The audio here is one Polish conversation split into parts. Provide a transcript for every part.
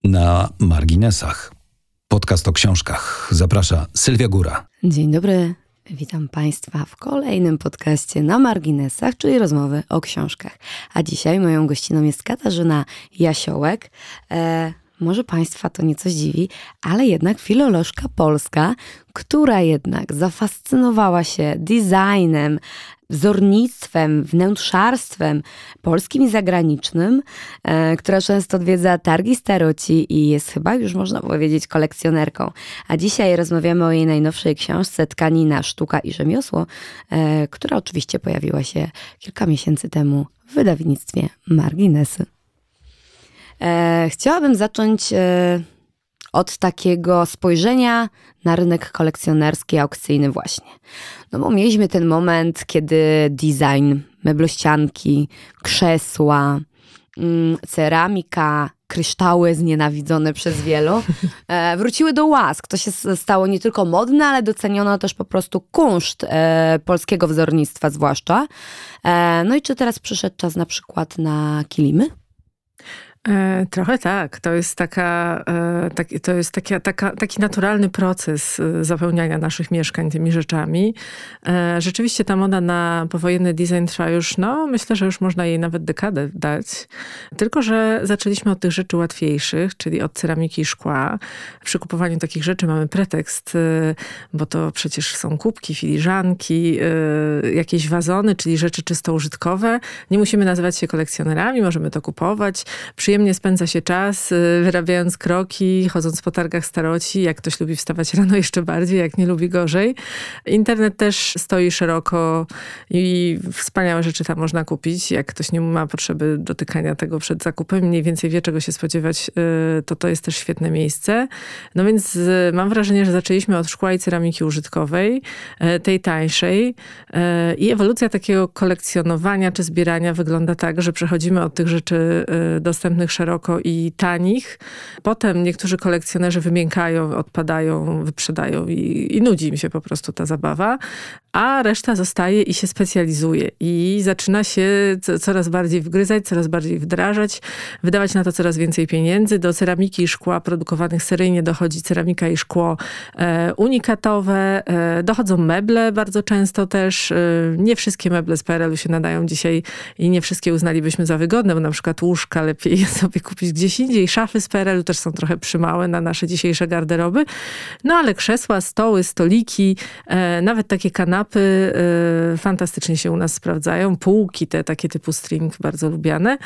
Na marginesach. Podcast o książkach. Zaprasza Sylwia Góra. Dzień dobry, witam Państwa w kolejnym podcaście na marginesach, czyli rozmowy o książkach. A dzisiaj moją gościną jest Katarzyna Jasiołek. Może Państwa to nieco zdziwi, ale jednak filolożka polska, która jednak zafascynowała się designem, wzornictwem, wnętrzarstwem polskim i zagranicznym, która często odwiedza targi staroci i jest chyba, już można powiedzieć, kolekcjonerką. A dzisiaj rozmawiamy o jej najnowszej książce Tkanina, sztuka i rzemiosło, która oczywiście pojawiła się kilka miesięcy temu w wydawnictwie Marginesy. Chciałabym zacząć od takiego spojrzenia na rynek kolekcjonerski, aukcyjny właśnie. No bo mieliśmy ten moment, kiedy design, meblościanki, krzesła, ceramika, kryształy znienawidzone przez wielu, wróciły do łask. To się stało nie tylko modne, ale doceniono też po prostu kunszt polskiego wzornictwa zwłaszcza. No i czy teraz przyszedł czas na przykład na kilimy? Trochę tak. To jest taki naturalny proces zapełniania naszych mieszkań tymi rzeczami. Rzeczywiście ta moda na powojenny design trwa już, myślę, że już można jej nawet dekadę dać. Tylko że zaczęliśmy od tych rzeczy łatwiejszych, czyli od ceramiki i szkła. Przy kupowaniu takich rzeczy mamy pretekst, bo to przecież są kubki, filiżanki, jakieś wazony, czyli rzeczy czysto użytkowe. Nie musimy nazywać się kolekcjonerami, możemy to kupować. Przyjemnie spędza się czas, wyrabiając kroki, chodząc po targach staroci. Jak ktoś lubi wstawać rano, jeszcze bardziej, jak nie lubi gorzej. Internet też stoi szeroko i wspaniałe rzeczy tam można kupić. Jak ktoś nie ma potrzeby dotykania tego przed zakupem, mniej więcej wie, czego się spodziewać, to jest też świetne miejsce. No więc mam wrażenie, że zaczęliśmy od szkła i ceramiki użytkowej, tej tańszej. I ewolucja takiego kolekcjonowania czy zbierania wygląda tak, że przechodzimy od tych rzeczy dostępnych szeroko i tanich. Potem niektórzy kolekcjonerzy wymiękają, odpadają, wyprzedają i nudzi im się po prostu ta zabawa, a reszta zostaje i się specjalizuje i zaczyna się coraz bardziej wgryzać, coraz bardziej wdrażać, wydawać na to coraz więcej pieniędzy. Do ceramiki i szkła produkowanych seryjnie dochodzi ceramika i szkło unikatowe. Dochodzą meble bardzo często też. Nie wszystkie meble z PRL-u się nadają dzisiaj i nie wszystkie uznalibyśmy za wygodne, bo na przykład łóżka lepiej jest sobie kupić gdzieś indziej. Szafy z PRL-u też są trochę przymałe na nasze dzisiejsze garderoby. No ale krzesła, stoły, stoliki, nawet takie kanapy fantastycznie się u nas sprawdzają. Półki te takie typu string, bardzo lubiane.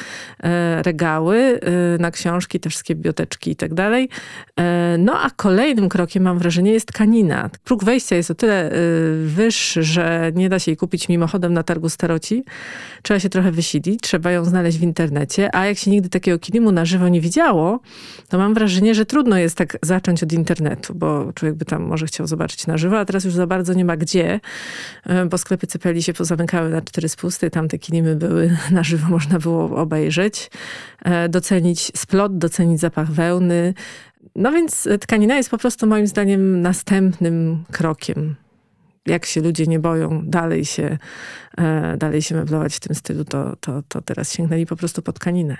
Regały na książki, te wszystkie biblioteczki i tak dalej. No a kolejnym krokiem, mam wrażenie, jest tkanina. Próg wejścia jest o tyle wyższy, że nie da się jej kupić mimochodem na targu staroci. Trzeba się trochę wysilić, trzeba ją znaleźć w internecie, a jak się nigdy takiego kilimu na żywo nie widziało, to mam wrażenie, że trudno jest tak zacząć od internetu, bo człowiek by tam może chciał zobaczyć na żywo, a teraz już za bardzo nie ma gdzie, bo sklepy Cepeli się pozamykały na 4 spusty, tam te kilimy były na żywo, można było obejrzeć, docenić splot, docenić zapach wełny. No więc tkanina jest po prostu moim zdaniem następnym krokiem. Jak się ludzie nie boją dalej się meblować w tym stylu, to teraz sięgnęli po prostu po tkaninę.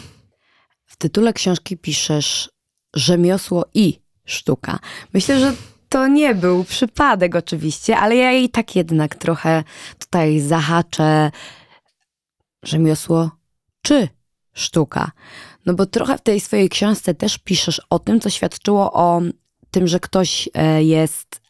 W tytule książki piszesz rzemiosło i sztuka. Myślę, że to nie był przypadek oczywiście, ale ja i tak jednak trochę tutaj zahaczę rzemiosło czy sztuka. No bo trochę w tej swojej książce też piszesz o tym, co świadczyło o tym, że ktoś jest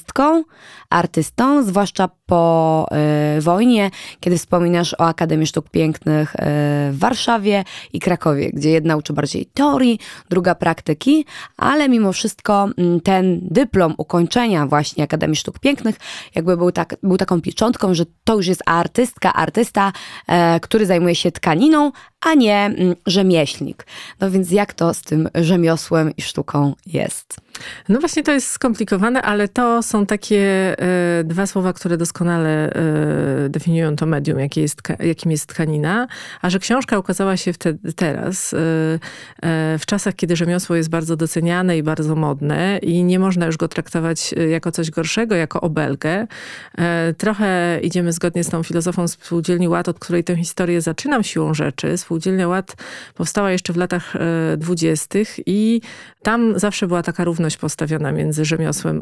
artystą, zwłaszcza po wojnie, kiedy wspominasz o Akademii Sztuk Pięknych w Warszawie i Krakowie, gdzie jedna uczy bardziej teorii, druga praktyki, ale mimo wszystko ten dyplom ukończenia właśnie Akademii Sztuk Pięknych jakby był taką pieczątką, że to już jest artysta, który zajmuje się tkaniną, a nie rzemieślnik. No więc jak to z tym rzemiosłem i sztuką jest? No właśnie to jest skomplikowane, ale to są takie dwa słowa, które doskonale definiują to medium, jakim jest tkanina. A że książka ukazała się teraz, w czasach, kiedy rzemiosło jest bardzo doceniane i bardzo modne i nie można już go traktować jako coś gorszego, jako obelgę. Trochę idziemy zgodnie z tą filozofą Spółdzielni Ład, od której tę historię zaczynam siłą rzeczy. Spółdzielnia Ład powstała jeszcze w latach 20. i tam zawsze była taka równość postawiona między rzemiosłem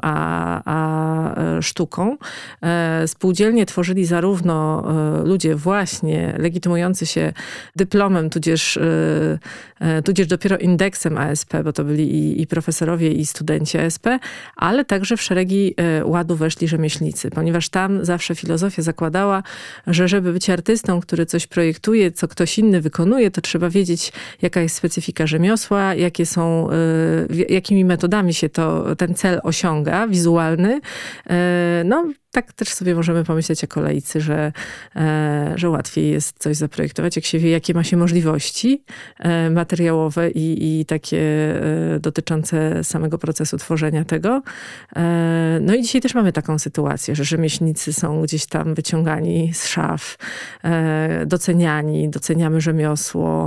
a sztuką. Spółdzielnie tworzyli zarówno ludzie właśnie legitymujący się dyplomem, tudzież dopiero indeksem ASP, bo to byli i profesorowie, i studenci ASP, ale także w szeregi ładu weszli rzemieślnicy, ponieważ tam zawsze filozofia zakładała, że żeby być artystą, który coś projektuje, co ktoś inny wykonuje, to trzeba wiedzieć, jaka jest specyfika rzemiosła, jakimi metodami się ten cel osiąga, wizualny. No, tak też sobie możemy pomyśleć jako laicy, że łatwiej jest coś zaprojektować, jak się wie, jakie ma się możliwości materiałowe i takie dotyczące samego procesu tworzenia tego. No i dzisiaj też mamy taką sytuację, że rzemieślnicy są gdzieś tam wyciągani z szaf, doceniamy rzemiosło,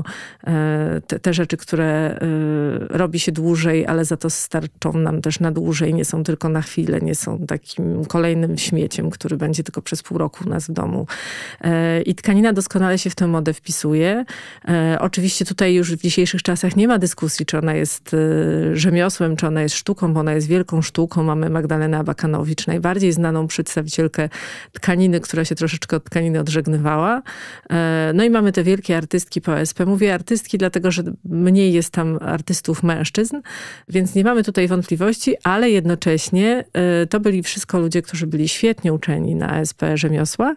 te rzeczy, które robi się dłużej, ale za to starczą nam też na dłużej, nie są tylko na chwilę, nie są takim kolejnym śmieciem, który będzie tylko przez pół roku u nas w domu. I tkanina doskonale się w tę modę wpisuje. Oczywiście tutaj już w dzisiejszych czasach nie ma dyskusji, czy ona jest rzemiosłem, czy ona jest sztuką, bo ona jest wielką sztuką. Mamy Magdalenę Abakanowicz, najbardziej znaną przedstawicielkę tkaniny, która się troszeczkę od tkaniny odżegnywała. No i mamy te wielkie artystki po ASP. Mówię artystki, dlatego że mniej jest tam artystów mężczyzn, więc nie mamy tutaj wątpliwości, ale jednocześnie to byli wszystko ludzie, którzy byli świetnie uczeni na ASP rzemiosła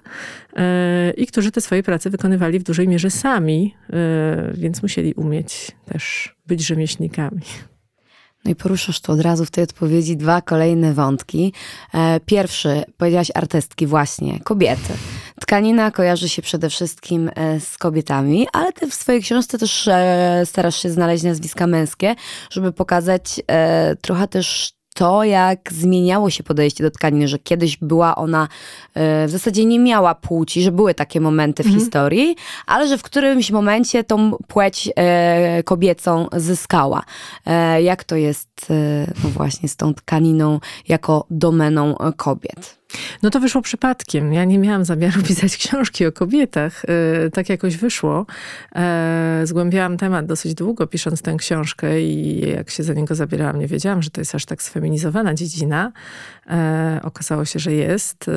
i którzy te swoje prace wykonywali w dużej mierze sami, więc musieli umieć też być rzemieślnikami. No i poruszasz tu od razu w tej odpowiedzi dwa kolejne wątki. Pierwszy, powiedziałaś artystki właśnie, kobiety. Tkanina kojarzy się przede wszystkim z kobietami, ale ty w swojej książce też starasz się znaleźć nazwiska męskie, żeby pokazać trochę też to, jak zmieniało się podejście do tkaniny, że kiedyś była ona, w zasadzie nie miała płci, że były takie momenty w historii, ale że w którymś momencie tą płeć kobiecą zyskała. Jak to jest no właśnie z tą tkaniną jako domeną kobiet? No to wyszło przypadkiem. Ja nie miałam zamiaru pisać książki o kobietach. Tak jakoś wyszło. Zgłębiałam temat dosyć długo, pisząc tę książkę i jak się za niego zabierałam, nie wiedziałam, że to jest aż tak sfeminizowana dziedzina. Okazało się, że jest.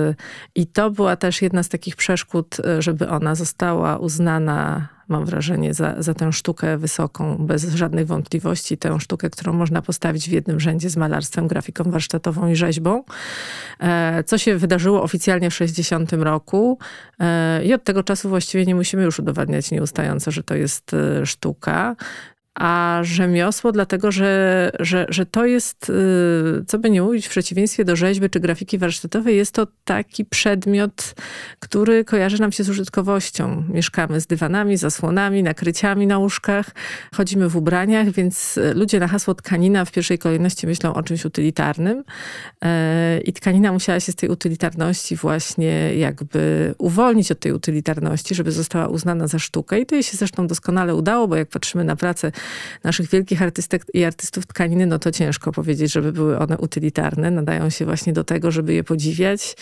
I to była też jedna z takich przeszkód, żeby ona została uznana, mam wrażenie, za tę sztukę wysoką, bez żadnych wątpliwości. Tę sztukę, którą można postawić w jednym rzędzie z malarstwem, grafiką warsztatową i rzeźbą. Co się wydarzyło oficjalnie w 1960 roku. I od tego czasu właściwie nie musimy już udowadniać nieustająco, że to jest sztuka. A rzemiosło dlatego, że to jest, co by nie mówić, w przeciwieństwie do rzeźby czy grafiki warsztatowej, jest to taki przedmiot, który kojarzy nam się z użytkowością. Mieszkamy z dywanami, zasłonami, nakryciami na łóżkach, chodzimy w ubraniach, więc ludzie na hasło tkanina w pierwszej kolejności myślą o czymś utylitarnym. I tkanina musiała się z tej utylitarności właśnie jakby uwolnić od tej utylitarności, żeby została uznana za sztukę. I to jej się zresztą doskonale udało, bo jak patrzymy na pracę naszych wielkich artystek i artystów tkaniny, no to ciężko powiedzieć, żeby były one utylitarne. Nadają się właśnie do tego, żeby je podziwiać,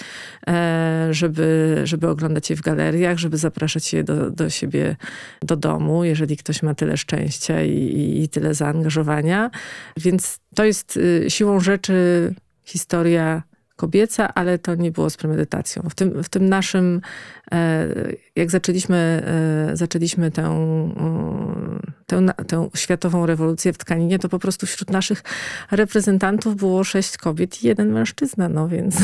żeby oglądać je w galeriach, żeby zapraszać je do siebie do domu, jeżeli ktoś ma tyle szczęścia i tyle zaangażowania. Więc to jest siłą rzeczy historia kobieca, ale to nie było z premedytacją. W tym naszym, jak zaczęliśmy tę światową rewolucję w tkaninie, to po prostu wśród naszych reprezentantów było 6 kobiet i 1 mężczyzna, no więc...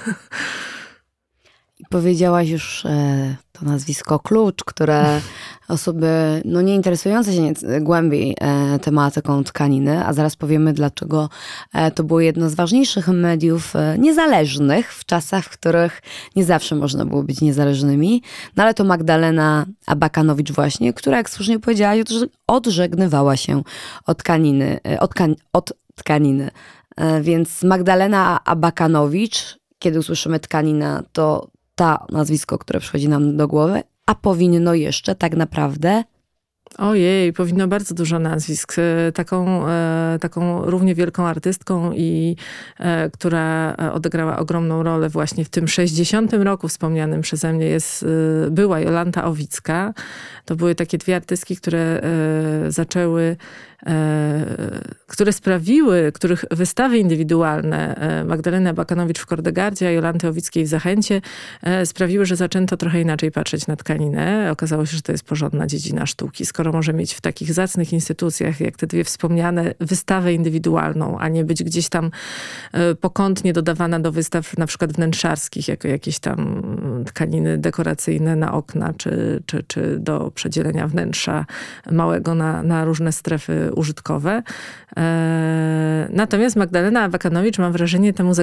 Powiedziałaś już to nazwisko klucz, które osoby nie interesujące się głębiej tematyką tkaniny, a zaraz powiemy, dlaczego to było jedno z ważniejszych mediów niezależnych w czasach, w których nie zawsze można było być niezależnymi. No ale to Magdalena Abakanowicz właśnie, która, jak słusznie powiedziałaś, odżegnywała się od tkaniny. Więc Magdalena Abakanowicz, kiedy usłyszymy tkanina, to nazwisko, które przychodzi nam do głowy, a powinno jeszcze tak naprawdę... Ojej, powinno bardzo dużo nazwisk. Taką równie wielką artystką która odegrała ogromną rolę właśnie w tym 60. roku wspomnianym przeze mnie była Jolanta Owicka. To były takie dwie artystki, których wystawy indywidualne Magdaleny Abakanowicz w Kordegardzie, a Jolanty Owickiej w Zachęcie sprawiły, że zaczęto trochę inaczej patrzeć na tkaninę. Okazało się, że to jest porządna dziedzina sztuki. Skoro może mieć w takich zacnych instytucjach, jak te dwie wspomniane, wystawę indywidualną, a nie być gdzieś tam pokątnie dodawana do wystaw na przykład wnętrzarskich, jako jakieś tam tkaniny dekoracyjne na okna, czy do przedzielenia wnętrza małego na różne strefy użytkowe. Natomiast Magdalena Abakanowicz, mam wrażenie, temu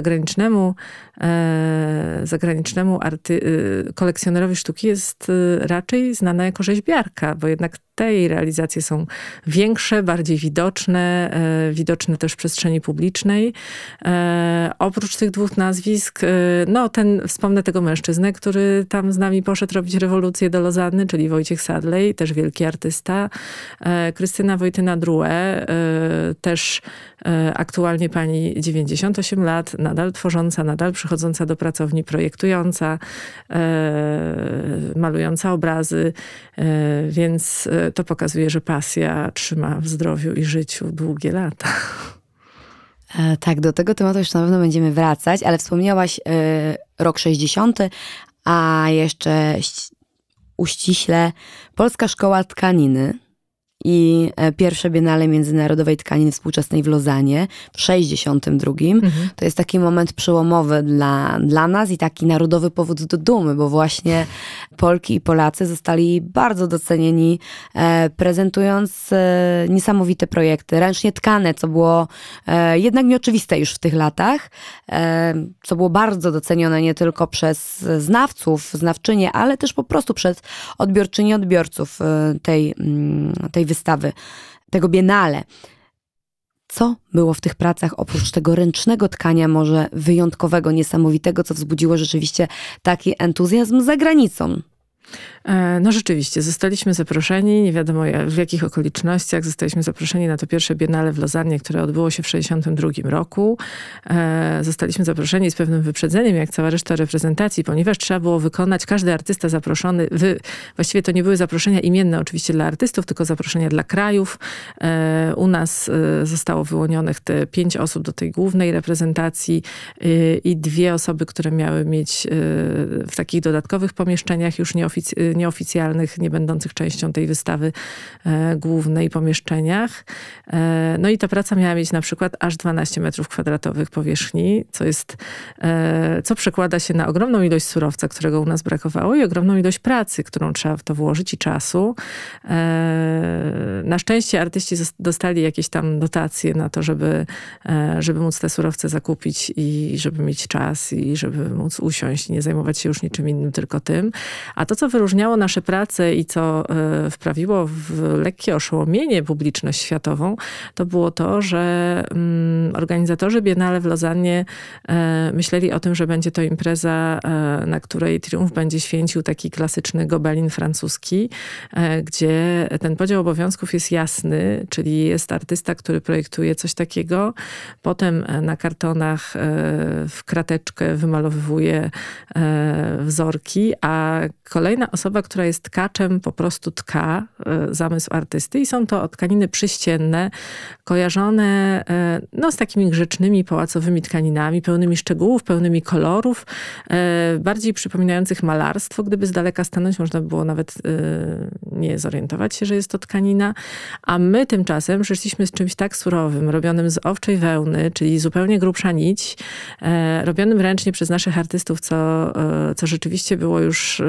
zagranicznemu kolekcjonerowi sztuki jest raczej znana jako rzeźbiarka, bo jednak te jej realizacje są większe, bardziej widoczne też w przestrzeni publicznej. Oprócz tych dwóch nazwisk, wspomnę tego mężczyznę, który tam z nami poszedł robić rewolucję do Lozanny, czyli Wojciech Sadlej, też wielki artysta. Krystyna Wojtyna-Drouet, też aktualnie pani 98 lat, nadal tworząca, nadal przychodząca do pracowni, projektująca, malująca obrazy, więc to pokazuje, że pasja trzyma w zdrowiu i życiu długie lata. Tak, do tego tematu już na pewno będziemy wracać, ale wspomniałaś rok 60, a jeszcze uściśle Polska Szkoła Tkaniny i pierwsze Biennale Międzynarodowej Tkaniny Współczesnej w Lozanie w 62. To jest taki moment przełomowy dla nas i taki narodowy powód do dumy, bo właśnie Polki i Polacy zostali bardzo docenieni, prezentując niesamowite projekty, ręcznie tkane, co było jednak nieoczywiste już w tych latach, co było bardzo docenione nie tylko przez znawców, znawczynie, ale też po prostu przez odbiorczyni, odbiorców tej wystawy, tego biennale. Co było w tych pracach oprócz tego ręcznego tkania może wyjątkowego, niesamowitego, co wzbudziło rzeczywiście taki entuzjazm za granicą? No rzeczywiście, zostaliśmy zaproszeni, nie wiadomo w jakich okolicznościach, zostaliśmy zaproszeni na to pierwsze Biennale w Lozannie, które odbyło się w 1962 roku. Zostaliśmy zaproszeni z pewnym wyprzedzeniem, jak cała reszta reprezentacji, ponieważ trzeba było wykonać, każdy artysta zaproszony, właściwie to nie były zaproszenia imienne oczywiście dla artystów, tylko zaproszenia dla krajów. U nas zostało wyłonionych te 5 osób do tej głównej reprezentacji i 2 osoby, które miały mieć w takich dodatkowych pomieszczeniach już nieoficjalnych, nie będących częścią tej wystawy głównej pomieszczeniach. No i ta praca miała mieć na przykład aż 12 metrów kwadratowych powierzchni, co przekłada się na ogromną ilość surowca, którego u nas brakowało i ogromną ilość pracy, którą trzeba w to włożyć i czasu. Na szczęście artyści dostali jakieś tam dotacje na to, żeby móc te surowce zakupić i żeby mieć czas i żeby móc usiąść i nie zajmować się już niczym innym, tylko tym. A to, co wyróżniało nasze prace i co wprawiło w lekkie oszołomienie publiczność światową, to było to, że organizatorzy Biennale w Lozannie myśleli o tym, że będzie to impreza, na której triumf będzie święcił taki klasyczny gobelin francuski, gdzie ten podział obowiązków jest jasny, czyli jest artysta, który projektuje coś takiego, potem na kartonach w krateczkę wymalowuje wzorki, a kolejna osoba, która jest tkaczem, po prostu tka zamysł artysty i są to tkaniny przyścienne, kojarzone z takimi grzecznymi, pałacowymi tkaninami, pełnymi szczegółów, pełnymi kolorów, bardziej przypominających malarstwo. Gdyby z daleka stanąć, można by było nawet nie zorientować się, że jest to tkanina. A my tymczasem przyszliśmy z czymś tak surowym, robionym z owczej wełny, czyli zupełnie grubsza nić, robionym ręcznie przez naszych artystów, co rzeczywiście było już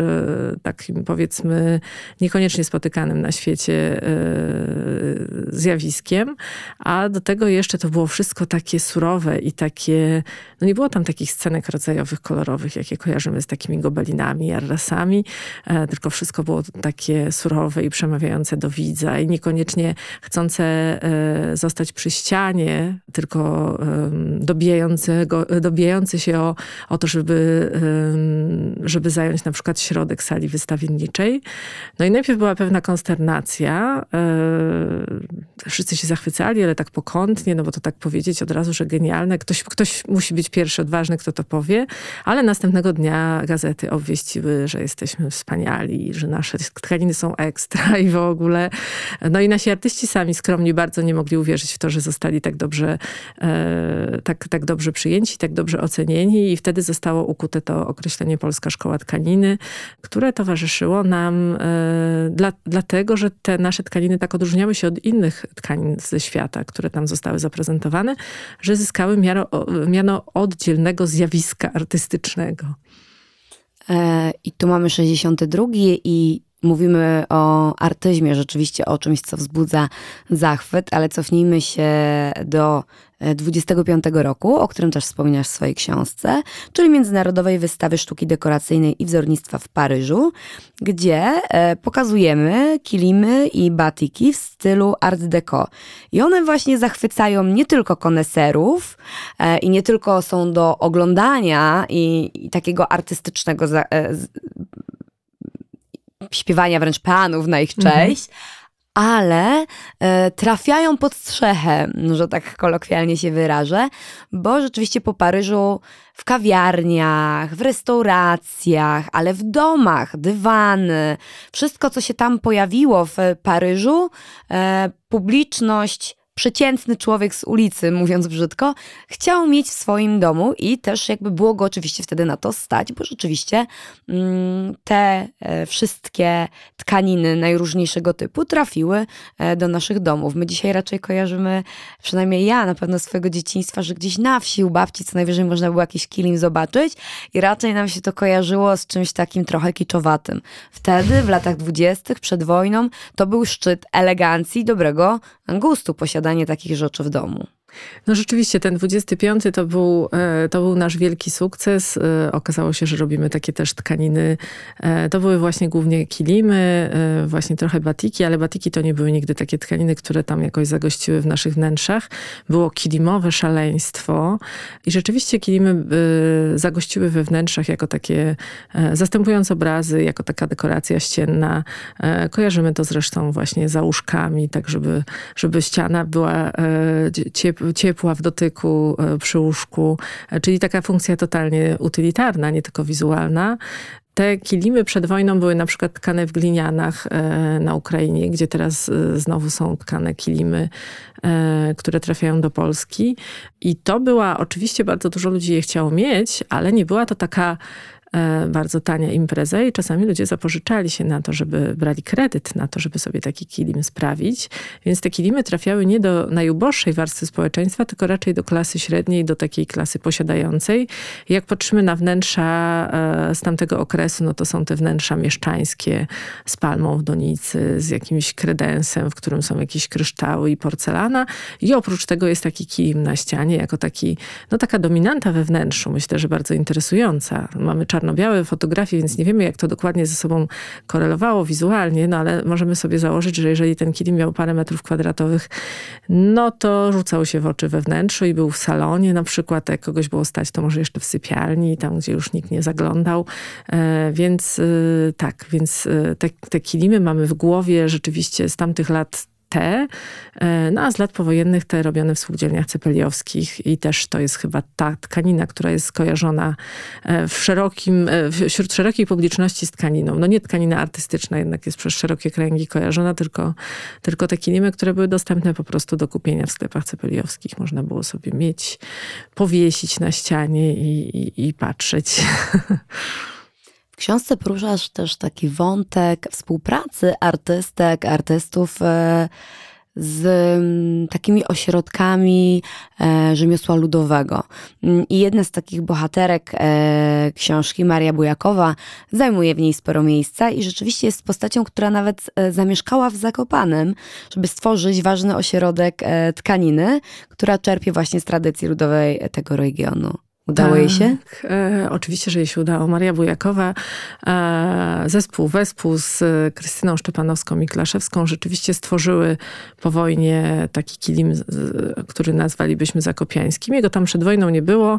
takim, powiedzmy, niekoniecznie spotykanym na świecie zjawiskiem, a do tego jeszcze to było wszystko takie surowe i takie, no nie było tam takich scenek rodzajowych, kolorowych, jakie kojarzymy z takimi gobelinami, jarrasami, tylko wszystko było takie surowe i przemawiające do widza i niekoniecznie chcące zostać przy ścianie, tylko dobijający się o to, żeby zająć na przykład środek sali wystawienniczej. No i najpierw była pewna konsternacja. Wszyscy się zachwycali, ale tak pokątnie, no bo to tak powiedzieć od razu, że genialne. Ktoś musi być pierwszy, odważny, kto to powie, ale następnego dnia gazety obwieściły, że jesteśmy wspaniali, że nasze tkaniny są ekstra i w ogóle. No i nasi artyści sami skromni bardzo nie mogli uwierzyć w to, że zostali tak dobrze przyjęci, tak dobrze ocenieni i wtedy zostało ukute to określenie Polska Szkoła Tkaniny, które towarzyszyło nam dlatego, że te nasze tkaniny tak odróżniały się od innych tkanin ze świata, które tam zostały zaprezentowane, że zyskały miano oddzielnego zjawiska artystycznego. I tu mamy 62 i mówimy o artyzmie, rzeczywiście o czymś, co wzbudza zachwyt, ale cofnijmy się do 25 roku, o którym też wspominasz w swojej książce, czyli Międzynarodowej Wystawy Sztuki Dekoracyjnej i Wzornictwa w Paryżu, gdzie pokazujemy kilimy i batiki w stylu Art Deco. I one właśnie zachwycają nie tylko koneserów i nie tylko są do oglądania i takiego artystycznego śpiewania wręcz panów na ich cześć, ale trafiają pod strzechę, że tak kolokwialnie się wyrażę, bo rzeczywiście po Paryżu w kawiarniach, w restauracjach, ale w domach, dywany, wszystko co się tam pojawiło w Paryżu, publiczność, przeciętny człowiek z ulicy, mówiąc brzydko, chciał mieć w swoim domu i też jakby było go oczywiście wtedy na to stać, bo rzeczywiście te wszystkie tkaniny najróżniejszego typu trafiły do naszych domów. My dzisiaj raczej kojarzymy, przynajmniej ja na pewno z swojego dzieciństwa, że gdzieś na wsi u babci co najwyżej można było jakiś kilim zobaczyć i raczej nam się to kojarzyło z czymś takim trochę kiczowatym. Wtedy w latach 20. przed wojną to był szczyt elegancji, dobrego gustu, posiadanie takich rzeczy w domu. No rzeczywiście, ten 25 to był nasz wielki sukces. Okazało się, że robimy takie też tkaniny. To były właśnie głównie kilimy, właśnie trochę batiki, ale batiki to nie były nigdy takie tkaniny, które tam jakoś zagościły w naszych wnętrzach. Było kilimowe szaleństwo i rzeczywiście kilimy zagościły we wnętrzach jako takie, zastępując obrazy, jako taka dekoracja ścienna. Kojarzymy to zresztą właśnie za łóżkami, tak żeby ściana była ciepła w dotyku przy łóżku, czyli taka funkcja totalnie utylitarna, nie tylko wizualna. Te kilimy przed wojną były na przykład tkane w glinianach na Ukrainie, gdzie teraz znowu są tkane kilimy, które trafiają do Polski. I to była, oczywiście bardzo dużo ludzi je chciało mieć, ale nie była to taka bardzo tania impreza i czasami ludzie zapożyczali się na to, żeby brali kredyt na to, żeby sobie taki kilim sprawić. Więc te kilimy trafiały nie do najuboższej warstwy społeczeństwa, tylko raczej do klasy średniej, do takiej klasy posiadającej. I jak patrzymy na wnętrza z tamtego okresu, no to są te wnętrza mieszczańskie z palmą w donicy, z jakimś kredensem, w którym są jakieś kryształy i porcelana. I oprócz tego jest taki kilim na ścianie, jako taka dominanta we wnętrzu. Myślę, że bardzo interesująca. Mamy czarno-białe fotografie, więc nie wiemy, jak to dokładnie ze sobą korelowało wizualnie, no ale możemy sobie założyć, że jeżeli ten kilim miał parę metrów kwadratowych, no to rzucał się w oczy we wnętrzu i był w salonie na przykład, jak kogoś było stać, to może jeszcze w sypialni, tam gdzie już nikt nie zaglądał. Więc te kilimy mamy w głowie rzeczywiście z tamtych lat no a z lat powojennych te robione w spółdzielniach cepeliowskich i też to jest chyba ta tkanina, która jest skojarzona wśród szerokiej publiczności z tkaniną. No nie tkanina artystyczna jednak jest przez szerokie kręgi kojarzona, tylko te kilimy, które były dostępne po prostu do kupienia w sklepach cepeliowskich. Można było sobie mieć, powiesić na ścianie i patrzeć. W książce poruszasz też taki wątek współpracy artystów z takimi ośrodkami rzemiosła ludowego. I jedna z takich bohaterek książki, Maria Bujakowa, zajmuje w niej sporo miejsca i rzeczywiście jest postacią, która nawet zamieszkała w Zakopanem, żeby stworzyć ważny ośrodek tkaniny, która czerpie właśnie z tradycji ludowej tego regionu. Udało jej się? Oczywiście, że jej się udało. Maria Bujakowa, wespół z Krystyną Szczepanowską i Klaszewską rzeczywiście stworzyły po wojnie taki kilim, który nazwalibyśmy zakopiańskim. Jego tam przed wojną nie było.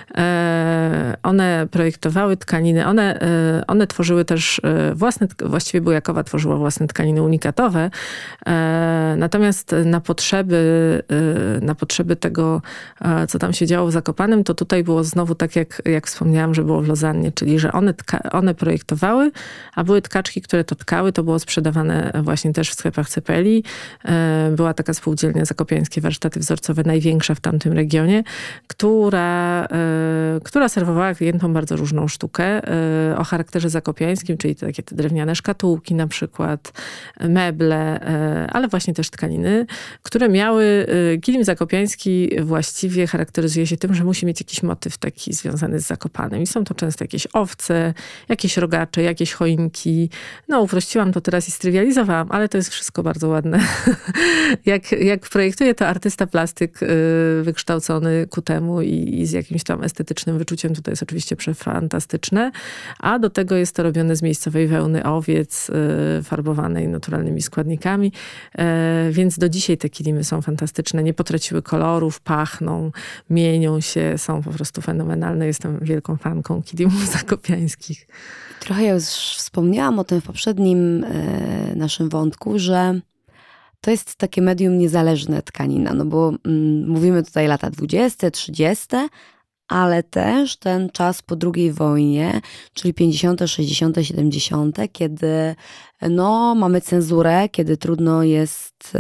One projektowały tkaniny. One tworzyły też właściwie Bujakowa tworzyła własne tkaniny unikatowe. Natomiast na potrzeby tego, co tam się działo w Zakopanem, to tutaj było znowu tak, jak wspomniałam, że było w Lozannie, czyli że one projektowały, a były tkaczki, które to tkały. To było sprzedawane właśnie też w sklepach Cepeli. Była taka spółdzielnia Zakopiańskie Warsztaty Wzorcowe, największa w tamtym regionie, która serwowała klientom bardzo różną sztukę o charakterze zakopiańskim, czyli takie te drewniane szkatułki na przykład, meble, ale właśnie też tkaniny, które miały... Kilim zakopiański właściwie charakteryzuje się tym, że musi mieć jakiś motyw taki związany z Zakopanem. I są to często jakieś owce, jakieś rogacze, jakieś choinki. No, uprościłam to teraz i strywializowałam, ale to jest wszystko bardzo ładne. jak projektuje to artysta plastyk wykształcony ku temu i z jakimś tam estetycznym wyczuciem, to jest oczywiście przefantastyczne. A do tego jest to robione z miejscowej wełny owiec, farbowanej naturalnymi składnikami. Więc do dzisiaj te kilimy są fantastyczne. Nie potraciły kolorów, pachną, mienią się, są po prostu fenomenalne. Jestem wielką fanką kilimów zakopiańskich. Trochę ja już wspomniałam o tym w poprzednim naszym wątku, że to jest takie medium niezależne tkanina, no bo mówimy tutaj lata 20, 30, ale też ten czas po II wojnie, czyli 50., 60., 70., kiedy no, mamy cenzurę, kiedy trudno jest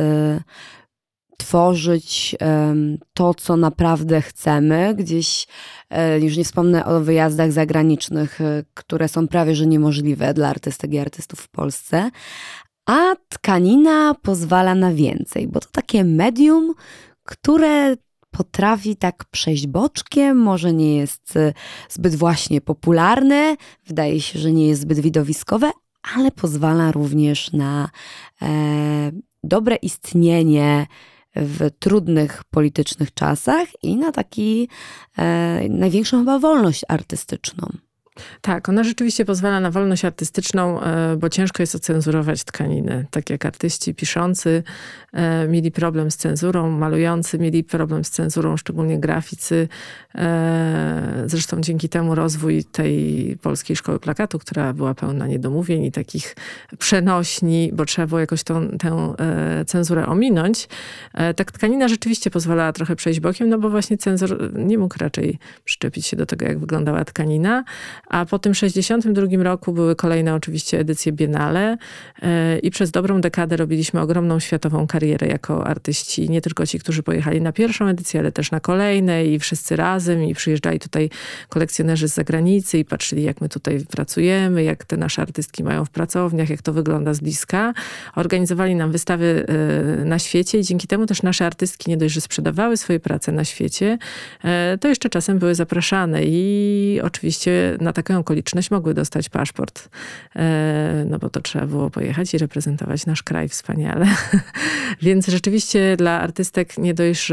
tworzyć to, co naprawdę chcemy. Gdzieś, już nie wspomnę o wyjazdach zagranicznych, które są prawie że niemożliwe dla artystek i artystów w Polsce. A tkanina pozwala na więcej, bo to takie medium, które potrafi tak przejść boczkiem, może nie jest zbyt właśnie popularne, wydaje się, że nie jest zbyt widowiskowe, ale pozwala również na dobre istnienie w trudnych politycznych czasach i na taki największą chyba wolność artystyczną. Tak, ona rzeczywiście pozwala na wolność artystyczną, bo ciężko jest ocenzurować tkaniny. Tak jak artyści piszący mieli problem z cenzurą, malujący mieli problem z cenzurą, szczególnie graficy. Zresztą dzięki temu rozwój tej polskiej szkoły plakatu, która była pełna niedomówień i takich przenośni, bo trzeba było jakoś tę cenzurę ominąć. Tak tkanina rzeczywiście pozwalała trochę przejść bokiem, no bo właśnie cenzor nie mógł raczej przyczepić się do tego, jak wyglądała tkanina. A po tym 1962 roku były kolejne oczywiście edycje Biennale i przez dobrą dekadę robiliśmy ogromną światową karierę jako artyści. Nie tylko ci, którzy pojechali na pierwszą edycję, ale też na kolejne i wszyscy razem i przyjeżdżali tutaj kolekcjonerzy z zagranicy i patrzyli, jak my tutaj pracujemy, jak te nasze artystki mają w pracowniach, jak to wygląda z bliska. Organizowali nam wystawy na świecie i dzięki temu też nasze artystki nie dość, że sprzedawały swoje prace na świecie, to jeszcze czasem były zapraszane i oczywiście na taką okoliczność mogły dostać paszport. No bo to trzeba było pojechać i reprezentować nasz kraj wspaniale. Więc rzeczywiście dla artystek nie dość,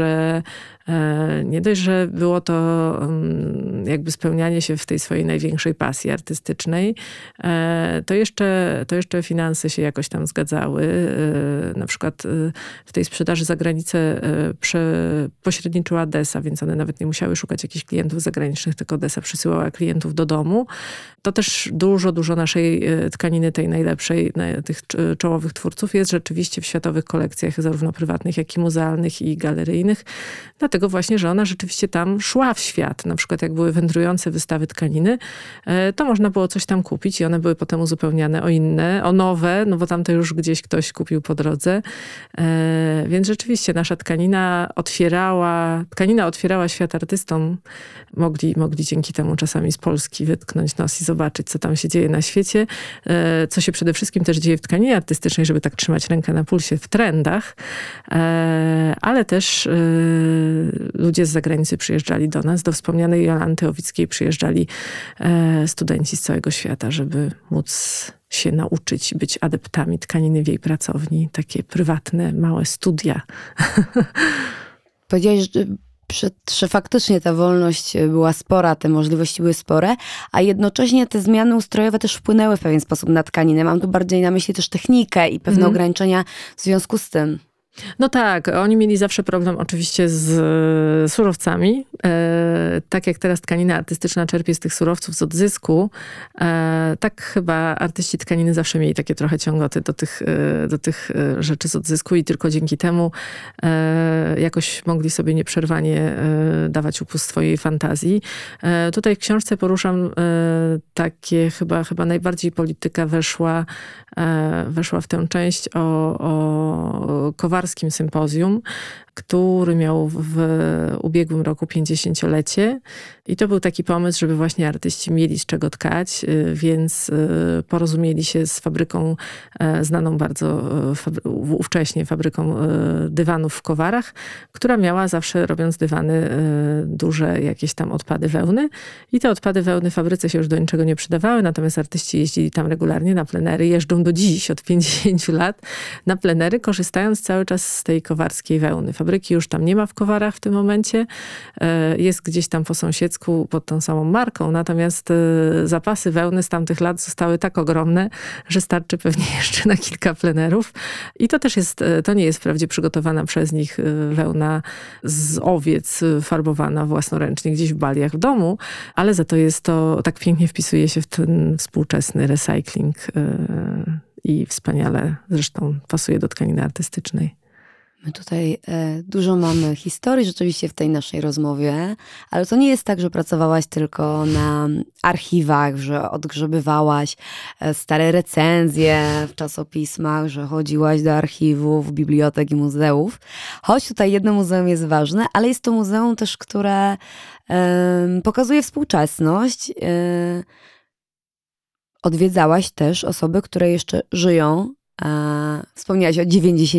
że było to jakby spełnianie się w tej swojej największej pasji artystycznej, to jeszcze finanse się jakoś tam zgadzały. Na przykład w tej sprzedaży za granicę pośredniczyła Desa, więc one nawet nie musiały szukać jakichś klientów zagranicznych, tylko Desa przysyłała klientów do domu. To też dużo naszej tkaniny, tej najlepszej, tych czołowych twórców jest rzeczywiście w światowych kolekcjach, zarówno prywatnych, jak i muzealnych i galeryjnych. Dlatego tego właśnie, że ona rzeczywiście tam szła w świat. Na przykład jak były wędrujące wystawy tkaniny, to można było coś tam kupić i one były potem uzupełniane o inne, o nowe, no bo tamte już gdzieś ktoś kupił po drodze. Więc rzeczywiście nasza tkanina otwierała świat artystom. Mogli dzięki temu czasami z Polski wytknąć nos i zobaczyć, co tam się dzieje na świecie, co się przede wszystkim też dzieje w tkaninie artystycznej, żeby tak trzymać rękę na pulsie w trendach, ale też ludzie z zagranicy przyjeżdżali do nas. Do wspomnianej Jolanty Owickiej przyjeżdżali studenci z całego świata, żeby móc się nauczyć być adeptami tkaniny w jej pracowni. Takie prywatne, małe studia. Powiedziałeś, że faktycznie ta wolność była spora, te możliwości były spore, a jednocześnie te zmiany ustrojowe też wpłynęły w pewien sposób na tkaninę. Mam tu bardziej na myśli też technikę i pewne ograniczenia w związku z tym. No tak, oni mieli zawsze problem oczywiście z surowcami. Tak jak teraz tkanina artystyczna czerpie z tych surowców z odzysku, tak chyba artyści tkaniny zawsze mieli takie trochę ciągoty do tych rzeczy z odzysku i tylko dzięki temu jakoś mogli sobie nieprzerwanie dawać upust swojej fantazji. Tutaj w książce poruszam takie, chyba najbardziej polityka weszła w tę część o Kowarskim Sympozjum, który miał w ubiegłym roku 50-lecie. I to był taki pomysł, żeby właśnie artyści mieli z czego tkać, więc porozumieli się z fabryką znaną bardzo ówcześnie, fabryką dywanów w Kowarach, która miała zawsze, robiąc dywany, duże jakieś tam odpady wełny. I te odpady wełny fabryce się już do niczego nie przydawały, natomiast artyści jeździli tam regularnie na plenery, jeżdżą do dziś, od 50 lat, na plenery, korzystając cały czas z tej kowarskiej wełny. Fabryki już tam nie ma w Kowarach w tym momencie. Jest gdzieś tam po sąsiedzku pod tą samą marką. Natomiast zapasy wełny z tamtych lat zostały tak ogromne, że starczy pewnie jeszcze na kilka plenerów. I to też to nie jest wprawdzie przygotowana przez nich wełna z owiec farbowana własnoręcznie gdzieś w baliach w domu, ale za to tak pięknie wpisuje się w ten współczesny recycling i wspaniale zresztą pasuje do tkaniny artystycznej. My tutaj dużo mamy historii rzeczywiście w tej naszej rozmowie, ale to nie jest tak, że pracowałaś tylko na archiwach, że odgrzebywałaś stare recenzje w czasopismach, że chodziłaś do archiwów, bibliotek i muzeów. Choć tutaj jedno muzeum jest ważne, ale jest to muzeum też, które pokazuje współczesność. Odwiedzałaś też osoby, które jeszcze żyją. Wspomniałaś o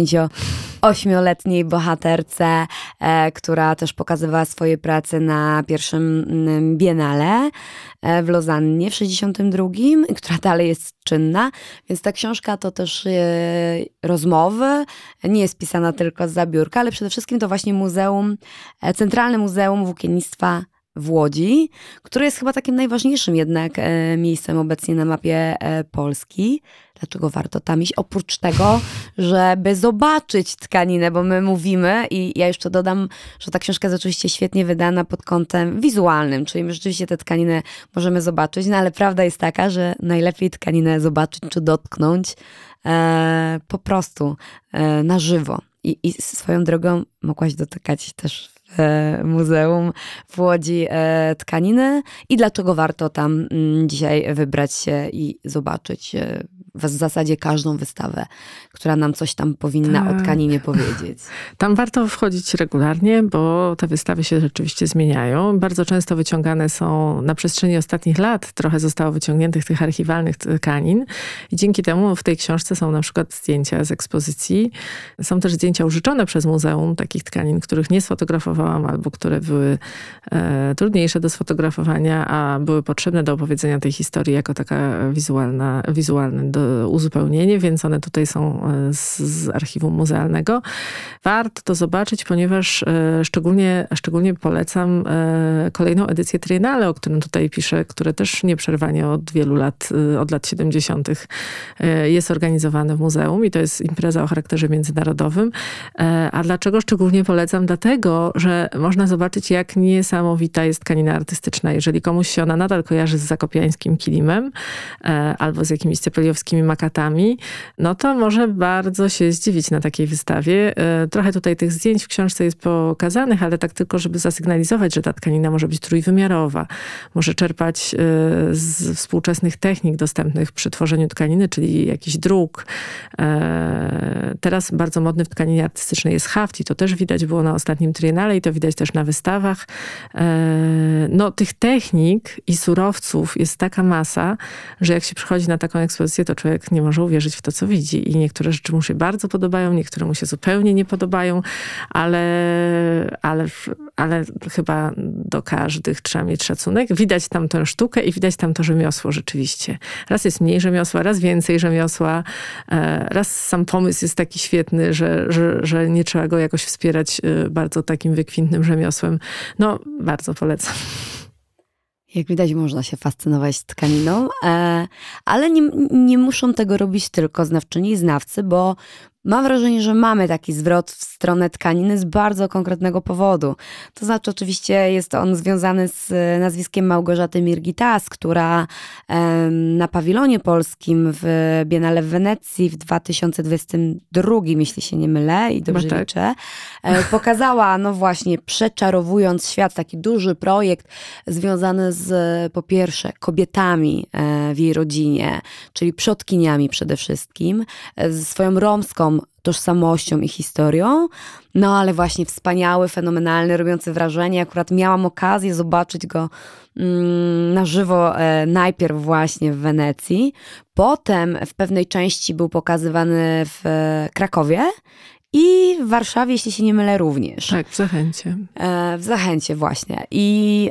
98-letniej bohaterce, która też pokazywała swoje prace na pierwszym Biennale w Lozannie w 62, która dalej jest czynna. Więc ta książka to też rozmowy, nie jest pisana tylko zza biurka, ale przede wszystkim to właśnie muzeum, Centralne Muzeum Włókiennictwa w Łodzi, które jest chyba takim najważniejszym jednak miejscem obecnie na mapie Polski. Dlaczego warto tam iść? Oprócz tego, żeby zobaczyć tkaninę, bo my mówimy i ja jeszcze dodam, że ta książka jest oczywiście świetnie wydana pod kątem wizualnym, czyli my rzeczywiście tę tkaninę możemy zobaczyć, no ale prawda jest taka, że najlepiej tkaninę zobaczyć czy dotknąć po prostu na żywo. I swoją drogą mogłaś dotykać też Muzeum w Łodzi tkaniny i dlaczego warto tam dzisiaj wybrać się i zobaczyć w zasadzie każdą wystawę, która nam coś tam powinna o tkaninie powiedzieć. Tam warto wchodzić regularnie, bo te wystawy się rzeczywiście zmieniają. Bardzo często wyciągane są na przestrzeni ostatnich lat, trochę zostało wyciągniętych tych archiwalnych tkanin i dzięki temu w tej książce są na przykład zdjęcia z ekspozycji. Są też zdjęcia użyczone przez muzeum takich tkanin, których nie sfotografowałam albo które były trudniejsze do sfotografowania, a były potrzebne do opowiedzenia tej historii jako taka wizualne uzupełnienie, więc one tutaj są z archiwum muzealnego. Warto to zobaczyć, ponieważ szczególnie polecam kolejną edycję Triennale, o którym tutaj piszę, które też nieprzerwanie od wielu lat, od lat 70. jest organizowane w muzeum i to jest impreza o charakterze międzynarodowym. A dlaczego szczególnie polecam? Dlatego, że można zobaczyć, jak niesamowita jest tkanina artystyczna. Jeżeli komuś się ona nadal kojarzy z zakopiańskim kilimem albo z jakimiś cepeliowskimi takimi makatami, no to może bardzo się zdziwić na takiej wystawie. Trochę tutaj tych zdjęć w książce jest pokazanych, ale tak tylko, żeby zasygnalizować, że ta tkanina może być trójwymiarowa, może czerpać z współczesnych technik dostępnych przy tworzeniu tkaniny, czyli jakiś druk. Teraz bardzo modny w tkaninie artystycznej jest haft i to też widać było na ostatnim triennale i to widać też na wystawach. No, tych technik i surowców jest taka masa, że jak się przychodzi na taką ekspozycję, to człowiek nie może uwierzyć w to, co widzi. I niektóre rzeczy mu się bardzo podobają, niektóre mu się zupełnie nie podobają, ale chyba do każdych trzeba mieć szacunek. Widać tam tę sztukę i widać tam to rzemiosło rzeczywiście. Raz jest mniej rzemiosła, raz więcej rzemiosła, raz sam pomysł jest taki świetny, że nie trzeba go jakoś wspierać bardzo takim wykwintnym rzemiosłem. No, bardzo polecam. Jak widać, można się fascynować tkaniną, ale nie muszą tego robić tylko znawczyni i znawcy, bo mam wrażenie, że mamy taki zwrot w stronę tkaniny z bardzo konkretnego powodu. To znaczy oczywiście jest on związany z nazwiskiem Małgorzaty Mirgitas, która na pawilonie polskim w Biennale w Wenecji w 2022, jeśli się nie mylę i dobrze liczę, pokazała, no właśnie, przeczarowując świat, taki duży projekt związany z, po pierwsze, kobietami w jej rodzinie, czyli przodkiniami przede wszystkim, z swoją romską tożsamością i historią, no ale właśnie wspaniały, fenomenalny, robiący wrażenie. Akurat miałam okazję zobaczyć go na żywo najpierw właśnie w Wenecji, potem w pewnej części był pokazywany w Krakowie i w Warszawie, jeśli się nie mylę, również. Tak, w Zachęcie. W Zachęcie właśnie. I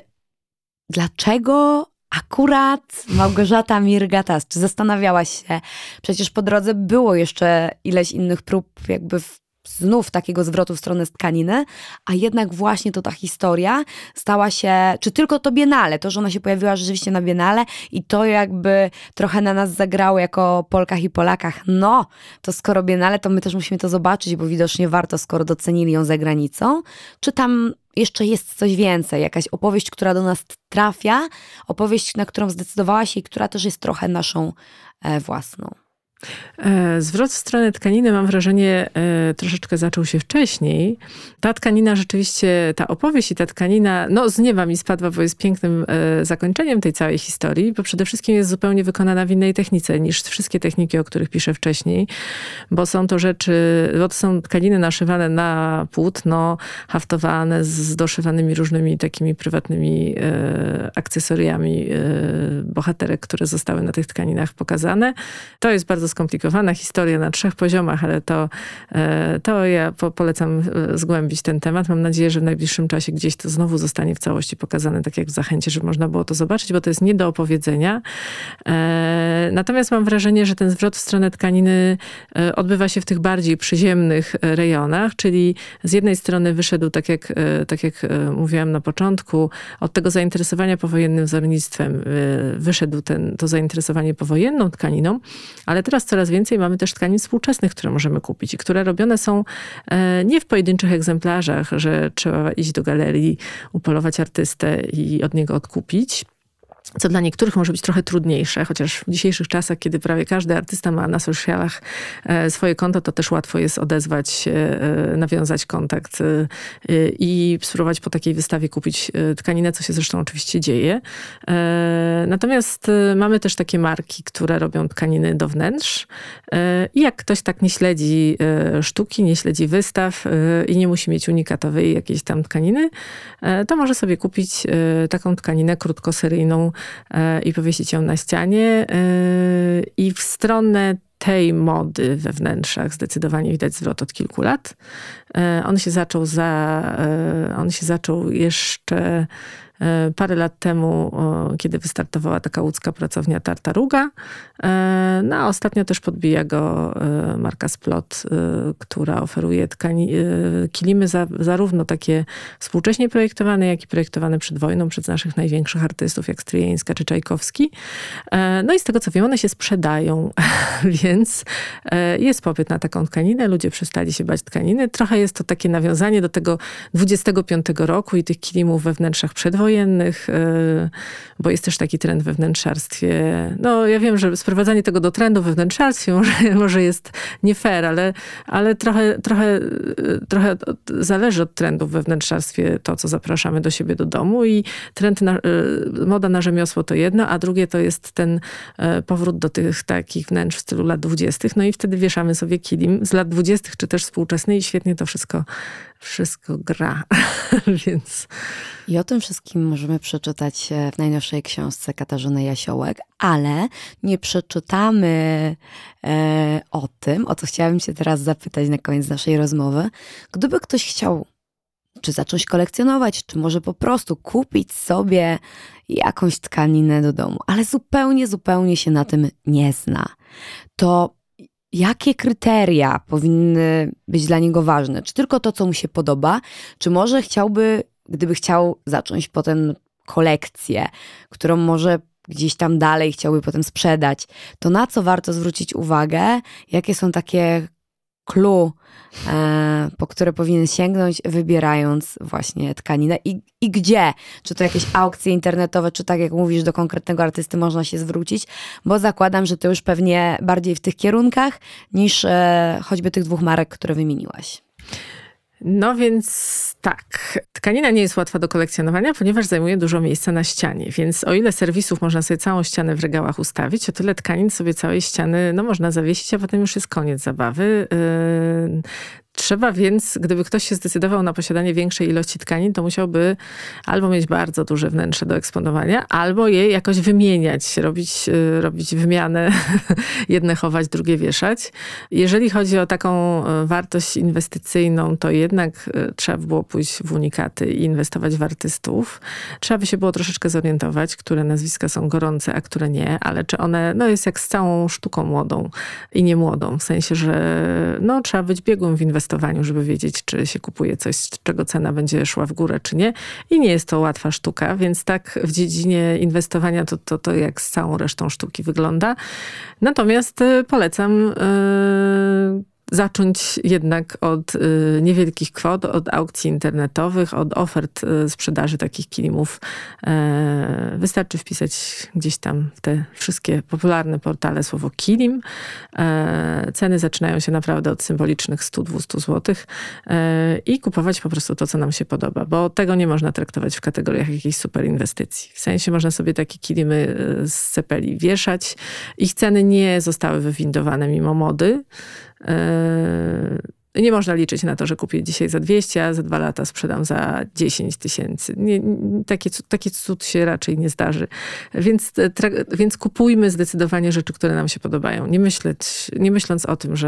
dlaczego akurat Małgorzata Mirgatas? Czy zastanawiałaś się? Przecież po drodze było jeszcze ileś innych prób jakby znów takiego zwrotu w stronę tkaniny, a jednak właśnie to ta historia stała się, czy tylko to Biennale, to, że ona się pojawiła rzeczywiście na Biennale i to jakby trochę na nas zagrało jako Polkach i Polakach. No, to skoro Biennale, to my też musimy to zobaczyć, bo widocznie warto, skoro docenili ją za granicą. Czy tam jeszcze jest coś więcej, jakaś opowieść, która do nas trafia, opowieść, na którą zdecydowałaś i która też jest trochę naszą własną? Zwrot w stronę tkaniny, mam wrażenie, troszeczkę zaczął się wcześniej. Ta tkanina rzeczywiście, ta opowieść i ta tkanina, no z nieba mi spadła, bo jest pięknym zakończeniem tej całej historii, bo przede wszystkim jest zupełnie wykonana w innej technice niż wszystkie techniki, o których piszę wcześniej, bo są to rzeczy, bo to są tkaniny naszywane na płótno, haftowane z doszywanymi różnymi takimi prywatnymi akcesoriami bohaterek, które zostały na tych tkaninach pokazane. To jest bardzo skomplikowana historia na 3 poziomach, ale to ja polecam zgłębić ten temat. Mam nadzieję, że w najbliższym czasie gdzieś to znowu zostanie w całości pokazane, tak jak w Zachęcie, żeby można było to zobaczyć, bo to jest nie do opowiedzenia. Natomiast mam wrażenie, że ten zwrot w stronę tkaniny odbywa się w tych bardziej przyziemnych rejonach, czyli z jednej strony wyszedł, tak jak mówiłam na początku, od tego zainteresowania powojennym wzornictwem wyszedł to zainteresowanie powojenną tkaniną, ale teraz coraz więcej mamy też tkanin współczesnych, które możemy kupić i które robione są nie w pojedynczych egzemplarzach, że trzeba iść do galerii, upolować artystę i od niego odkupić. Co dla niektórych może być trochę trudniejsze, chociaż w dzisiejszych czasach, kiedy prawie każdy artysta ma na socialach swoje konto, to też łatwo jest odezwać się, nawiązać kontakt i spróbować po takiej wystawie kupić tkaninę, co się zresztą oczywiście dzieje. Natomiast mamy też takie marki, które robią tkaniny do wnętrz i jak ktoś tak nie śledzi sztuki, nie śledzi wystaw i nie musi mieć unikatowej jakiejś tam tkaniny, to może sobie kupić taką tkaninę krótkoseryjną i powiesić ją na ścianie. I w stronę tej mody we wnętrzach zdecydowanie widać zwrot od kilku lat. On się zaczął jeszcze parę lat temu, kiedy wystartowała taka łódzka pracownia Tartaruga. No a ostatnio też podbija go marka Splot, która oferuje kilimy zarówno takie współcześnie projektowane, jak i projektowane przed wojną przez naszych największych artystów, jak Stryjeńska czy Czajkowski. No i z tego co wiem, one się sprzedają, więc jest popyt na taką tkaninę. Ludzie przestali się bać tkaniny. Trochę jest to takie nawiązanie do tego 25 roku i tych kilimów we wnętrzach przedwojennych, bo jest też taki trend we wnętrzarstwie. No ja wiem, że sprowadzanie tego do trendu we wnętrzarstwie może jest nie fair, ale trochę zależy od trendów we wnętrzarstwie to, co zapraszamy do siebie do domu i moda na rzemiosło to jedno, a drugie to jest ten powrót do tych takich wnętrz w stylu lat 20. No i wtedy wieszamy sobie kilim z lat 20. czy też współczesny i świetnie to wszystko gra. Więc... I o tym wszystkim możemy przeczytać w najnowszej książce Katarzyny Jasiołek, ale nie przeczytamy o tym, o co chciałabym się teraz zapytać na koniec naszej rozmowy. Gdyby ktoś chciał czy zacząć kolekcjonować, czy może po prostu kupić sobie jakąś tkaninę do domu, ale zupełnie się na tym nie zna, to jakie kryteria powinny być dla niego ważne? Czy tylko to, co mu się podoba, czy może gdyby chciał zacząć potem kolekcję, którą może gdzieś tam dalej chciałby potem sprzedać, to na co warto zwrócić uwagę? Jakie są takie clue, po które powinien sięgnąć, wybierając właśnie tkaninę i gdzie? Czy to jakieś aukcje internetowe, czy tak jak mówisz, do konkretnego artysty można się zwrócić? Bo zakładam, że to już pewnie bardziej w tych kierunkach niż choćby tych 2 marek, które wymieniłaś. No więc tak, tkanina nie jest łatwa do kolekcjonowania, ponieważ zajmuje dużo miejsca na ścianie, więc o ile serwisów można sobie całą ścianę w regałach ustawić, o tyle tkanin sobie całej ściany można zawiesić, a potem już jest koniec zabawy. Trzeba więc, gdyby ktoś się zdecydował na posiadanie większej ilości tkanin, to musiałby albo mieć bardzo duże wnętrze do eksponowania, albo je jakoś wymieniać, robić wymianę, jedne chować, drugie wieszać. Jeżeli chodzi o taką wartość inwestycyjną, to jednak trzeba by było pójść w unikaty i inwestować w artystów. Trzeba by się było troszeczkę zorientować, które nazwiska są gorące, a które nie, ale czy one, jest jak z całą sztuką młodą i niemłodą, w sensie, że trzeba być biegłym w inwestowaniu, żeby wiedzieć, czy się kupuje coś, z czego cena będzie szła w górę, czy nie. I nie jest to łatwa sztuka, więc tak w dziedzinie inwestowania to jak z całą resztą sztuki wygląda. Natomiast polecam zacząć jednak od niewielkich kwot, od aukcji internetowych, od ofert sprzedaży takich kilimów. Wystarczy wpisać gdzieś tam w te wszystkie popularne portale słowo kilim. Ceny zaczynają się naprawdę od symbolicznych 100-200 zł i kupować po prostu to, co nam się podoba, bo tego nie można traktować w kategoriach jakiejś super inwestycji. W sensie można sobie takie kilimy z cepeli wieszać. Ich ceny nie zostały wywindowane mimo mody. Nie można liczyć na to, że kupię dzisiaj za 200, a za 2 lata sprzedam za 10 000. Taki cud się raczej nie zdarzy. Więc kupujmy zdecydowanie rzeczy, które nam się podobają. Nie myśląc o tym,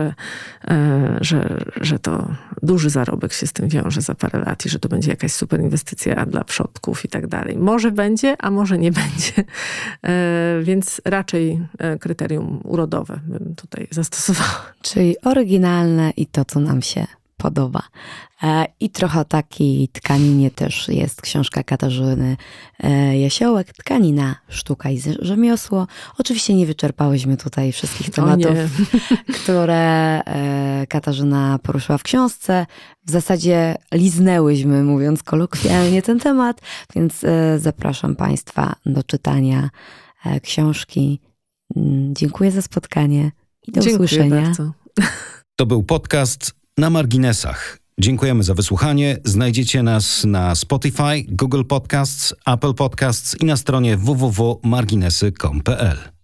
że to duży zarobek się z tym wiąże za parę lat i że to będzie jakaś super inwestycja dla przodków i tak dalej. Może będzie, a może nie będzie. Więc raczej kryterium urodowe bym tutaj zastosowała. Czyli oryginalne i to, co nam się podoba. I trochę o takiej tkaninie też jest książka Katarzyny Jasiołek, Tkanina, sztuka i rzemiosło. Oczywiście nie wyczerpałyśmy tutaj wszystkich tematów, które Katarzyna poruszyła w książce. W zasadzie liznęłyśmy, mówiąc kolokwialnie, ten temat, więc zapraszam Państwa do czytania książki. Dziękuję za spotkanie i do usłyszenia. Bardzo. To był podcast Na Marginesach. Dziękujemy za wysłuchanie. Znajdziecie nas na Spotify, Google Podcasts, Apple Podcasts i na stronie www.marginesy.pl.